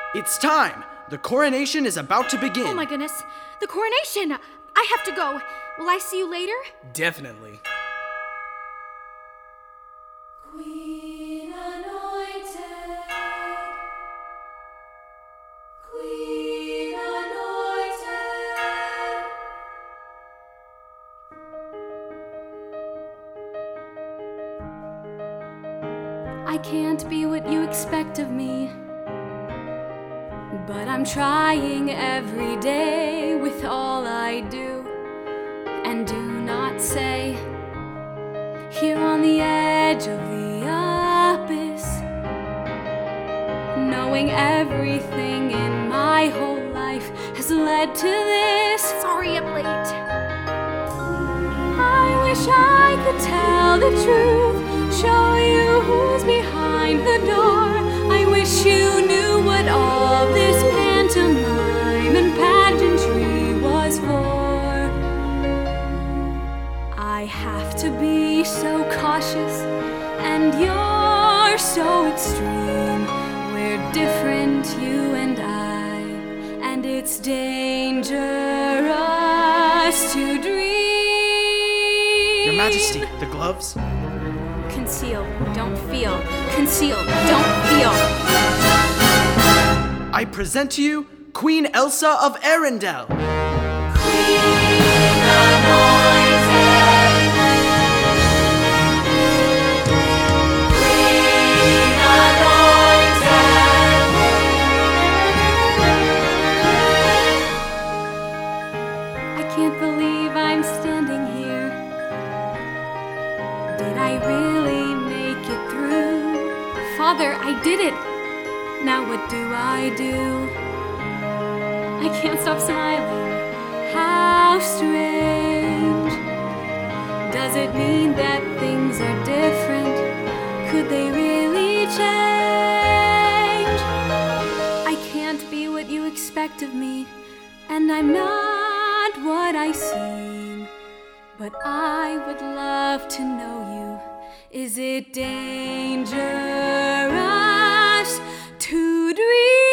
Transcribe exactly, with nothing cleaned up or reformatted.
It's time! The coronation is about to begin. Oh my goodness. The coronation! I have to go. Will I see you later? Definitely. Queen anointed. Queen anointed. I can't be what you expect of me, but I'm trying every day with all I do and do not say. Here on the edge of the abyss, knowing everything in my whole life has led to this. Sorry I'm late. I wish I could tell the truth, show you who's behind the door. I wish you knew what all this pantomime and pageantry was for. I have to be so cautious, and you're so extreme. We're different, you and I, and it's dangerous to dream. Your Majesty, the gloves? Conceal, don't feel. Conceal, don't feel. I present to you Queen Elsa of Arendelle. Queen anointed. Queen anointed. I can't believe I'm standing here. Did I really make it through? Father, I did it. Now what do I do? I can't stop smiling. How strange. Does it mean that things are different? Could they really change? I can't be what you expect of me, and I'm not what I seem. But I would love to know you. Is it dangerous to dream?